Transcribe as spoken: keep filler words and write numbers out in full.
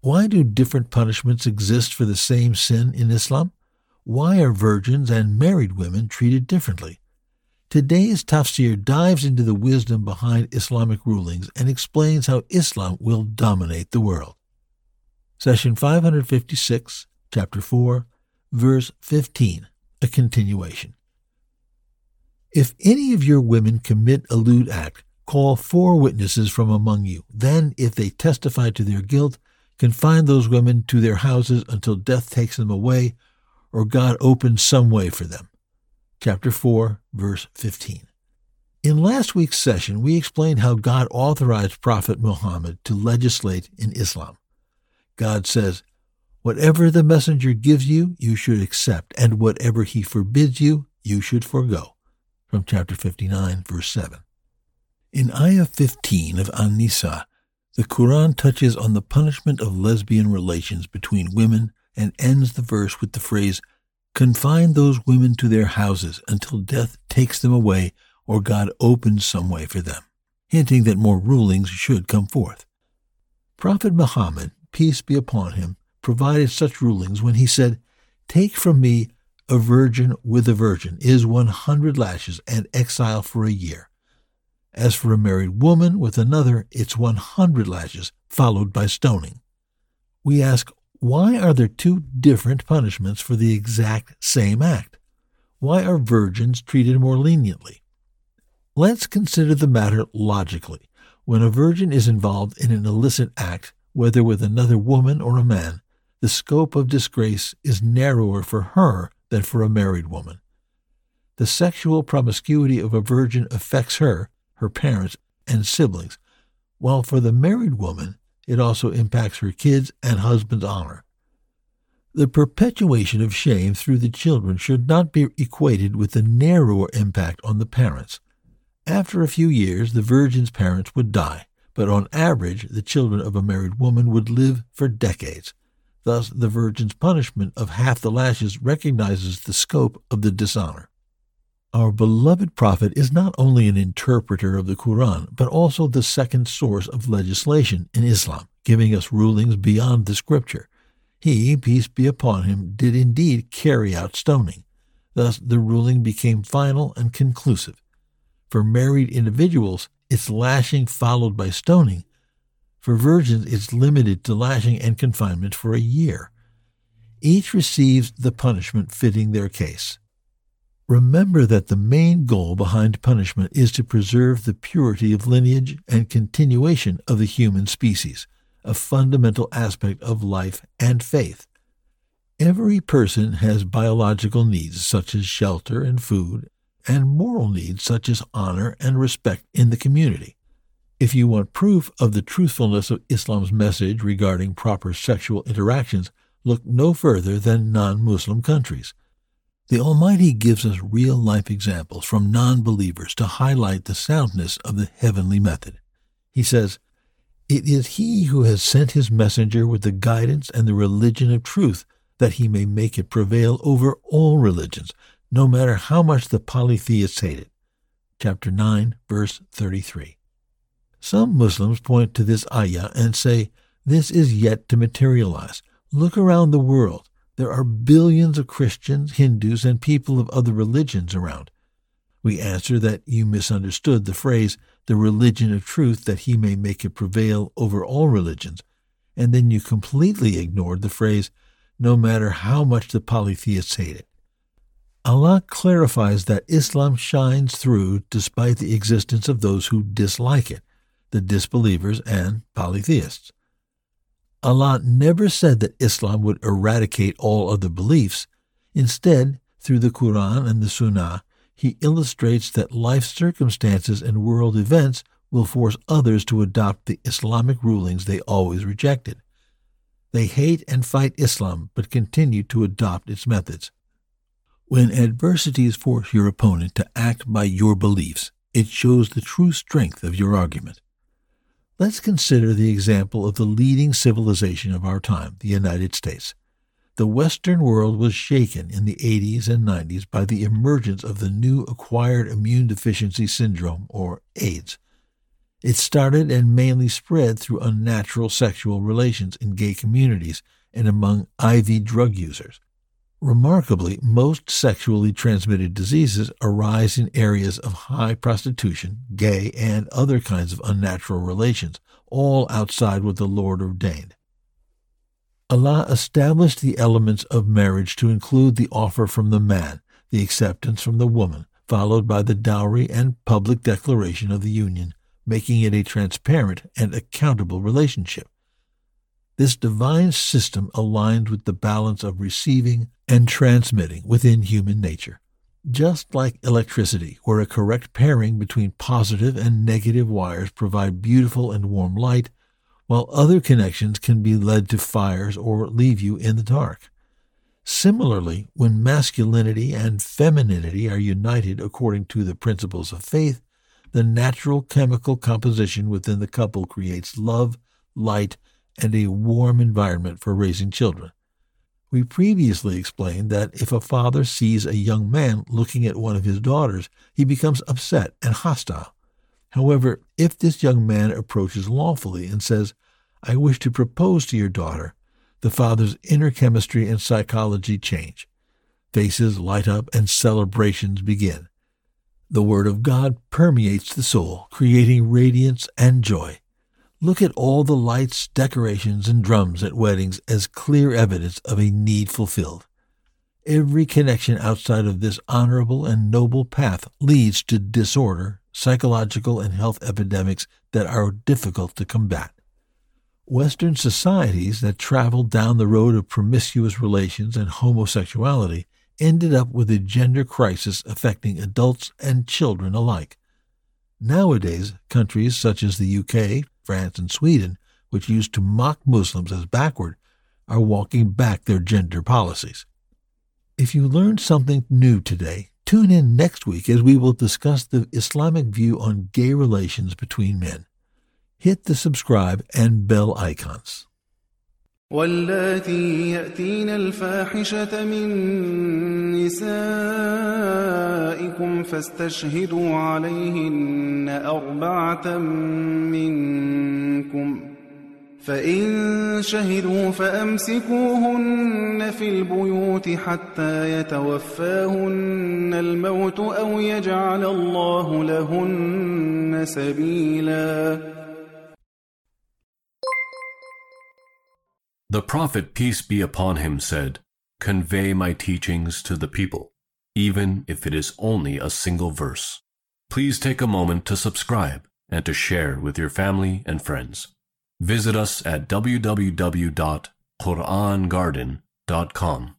Why do different punishments exist for the same sin in Islam? Why are virgins and married women treated differently? Today's tafsir dives into the wisdom behind Islamic rulings and explains how Islam will dominate the world. Session five hundred fifty-six, Chapter four, Verse fifteen, a continuation. If any of your women commit a lewd act, call four witnesses from among you. Then, if they testify to their guilt, confine those women to their houses until death takes them away, or God opens some way for them. Chapter four, Verse fifteen. In last week's session, we explained how God authorized Prophet Muhammad to legislate in Islam. God says, "Whatever the messenger gives you, you should accept, and whatever he forbids you, you should forego." From chapter fifty-nine, verse seven. In Ayah fifteen of An-Nisa, the Quran touches on the punishment of lesbian relations between women and ends the verse with the phrase, "Confine those women to their houses until death takes them away or God opens some way for them," hinting that more rulings should come forth. Prophet Muhammad, peace be upon him, provided such rulings when he said, "Take from me a virgin with a virgin is one hundred lashes and exile for a year. As for a married woman with another, it's one hundred lashes, followed by stoning." We ask, why are there two different punishments for the exact same act? Why are virgins treated more leniently? Let's consider the matter logically. When a virgin is involved in an illicit act, whether with another woman or a man, the scope of disgrace is narrower for her than for a married woman. The sexual promiscuity of a virgin affects her, her parents, and siblings, while for the married woman, it also impacts her kids and husband's honor. The perpetuation of shame through the children should not be equated with the narrower impact on the parents. After a few years, the virgin's parents would die, but on average, the children of a married woman would live for decades. Thus, the virgin's punishment of half the lashes recognizes the scope of the dishonor. Our beloved prophet is not only an interpreter of the Quran, but also the second source of legislation in Islam, giving us rulings beyond the scripture. He, peace be upon him, did indeed carry out stoning. Thus, the ruling became final and conclusive. For married individuals, it's lashing followed by stoning. For virgins, it's limited to lashing and confinement for a year. Each receives the punishment fitting their case. Remember that the main goal behind punishment is to preserve the purity of lineage and continuation of the human species, a fundamental aspect of life and faith. Every person has biological needs such as shelter and food, and moral needs such as honor and respect in the community. If you want proof of the truthfulness of Islam's message regarding proper sexual interactions, look no further than non-Muslim countries. The Almighty gives us real-life examples from non-believers to highlight the soundness of the heavenly method. He says, "It is He who has sent His messenger with the guidance and the religion of truth, that He may make it prevail over all religions, no matter how much the polytheists hate it." Chapter nine, verse thirty-three. Some Muslims point to this ayah and say, this is yet to materialize. Look around the world. There are billions of Christians, Hindus, and people of other religions around. We answer that you misunderstood the phrase, the religion of truth, that He may make it prevail over all religions, and then you completely ignored the phrase, no matter how much the polytheists hate it. Allah clarifies that Islam shines through despite the existence of those who dislike it, the disbelievers and polytheists. Allah never said that Islam would eradicate all other beliefs. Instead, through the Quran and the Sunnah, He illustrates that life circumstances and world events will force others to adopt the Islamic rulings they always rejected. They hate and fight Islam, but continue to adopt its methods. When adversities force your opponent to act by your beliefs, it shows the true strength of your argument. Let's consider the example of the leading civilization of our time, the United States. The Western world was shaken in the eighties and nineties by the emergence of the new acquired immune deficiency syndrome, or AIDS. It started and mainly spread through unnatural sexual relations in gay communities and among I V drug users. Remarkably, most sexually transmitted diseases arise in areas of high prostitution, gay, and other kinds of unnatural relations, all outside what the Lord ordained. Allah established the elements of marriage to include the offer from the man, the acceptance from the woman, followed by the dowry and public declaration of the union, making it a transparent and accountable relationship. This divine system aligns with the balance of receiving and transmitting within human nature. Just like electricity, where a correct pairing between positive and negative wires provide beautiful and warm light, while other connections can be led to fires or leave you in the dark. Similarly, when masculinity and femininity are united according to the principles of faith, the natural chemical composition within the couple creates love, light, and a warm environment for raising children. We previously explained that if a father sees a young man looking at one of his daughters, he becomes upset and hostile. However, if this young man approaches lawfully and says, "I wish to propose to your daughter," the father's inner chemistry and psychology change. Faces light up and celebrations begin. The Word of God permeates the soul, creating radiance and joy. Look at all the lights, decorations, and drums at weddings as clear evidence of a need fulfilled. Every connection outside of this honorable and noble path leads to disorder, psychological and health epidemics that are difficult to combat. Western societies that traveled down the road of promiscuous relations and homosexuality ended up with a gender crisis affecting adults and children alike. Nowadays, countries such as the U K, France, and Sweden, which used to mock Muslims as backward, are walking back their gender policies. If you learned something new today, tune in next week as we will discuss the Islamic view on gay relations between men. Hit the subscribe and bell icons. واللاتي يأتين الفاحشة من نسائكم فاستشهدوا عليهن أربعة منكم فإن شهدوا فأمسكوهن في البيوت حتى يتوفاهن الموت أو يجعل الله لهن سبيلا. The Prophet, peace be upon him, said, "Convey my teachings to the people, even if it is only a single verse." Please take a moment to subscribe and to share with your family and friends. Visit us at w w w dot quran garden dot com.